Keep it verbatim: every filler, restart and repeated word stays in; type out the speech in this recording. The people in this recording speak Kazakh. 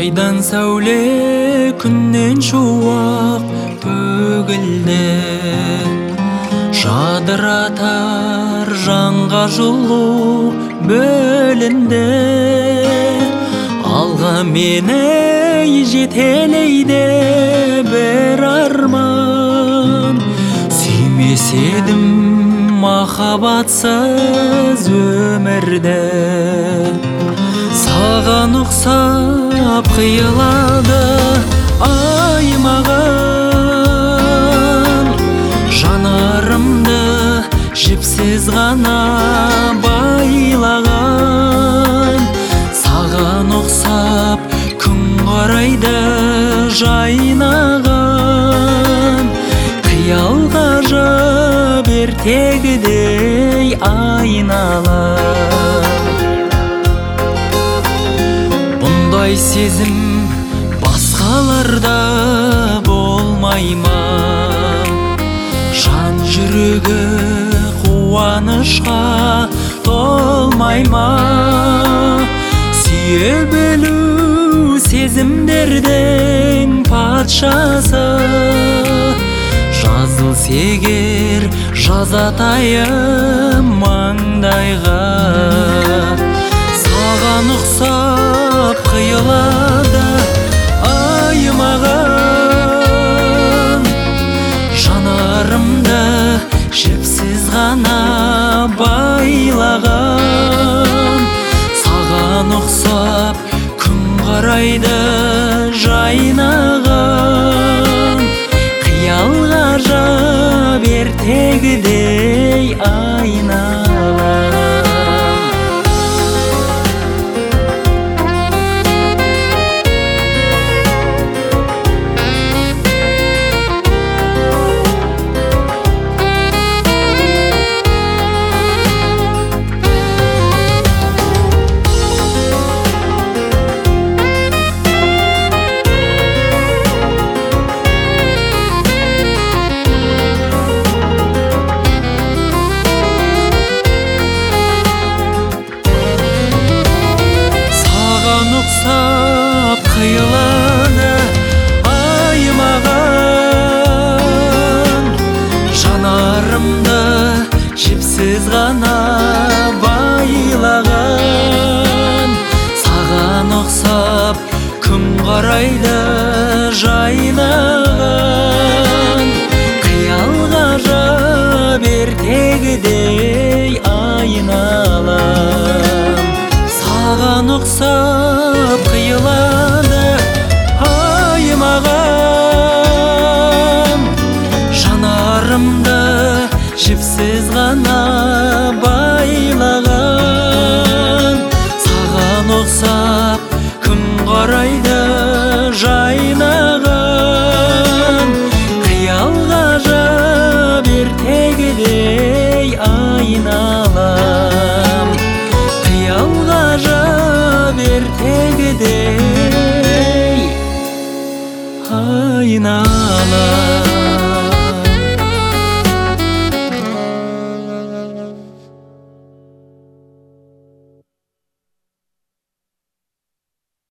Айдан сәуле, күннен шуақ төгілді, жадыратар жанға жылу бөлінді. Алға мені жетелейді бір арман, сүймес едім махаббатсыз өмірді. Саған ұқсап қиылады ай маған, жанарымды жіпсіз ғана байлаған. Саған ұқсап күн қарайды жайнаған, қиял ғажап ертегідей айналам. Бұндай сезім басқаларда болмай ма? Жан жүрегі қуанышқа толмай ма? Сүйе білу сезімдердің патшасы, жазылса егер жазатайым маңдайға. Саған ұқсап қиылады ай маған, жанарымды жіпсіз ғана байлаған. Саған ұқсап күн қарайды жайнаған, қиял ғажап ертегідей айналам. Ұқсап қиылады ай маған, жанарымды жіпсіз ғана байлаған. Саған ұқсап күн қарайды жайнаған, қиял ғажап ертегідей айналам. Саған ұқсап қиылады ай маған, жанарымды жіпсіз ғана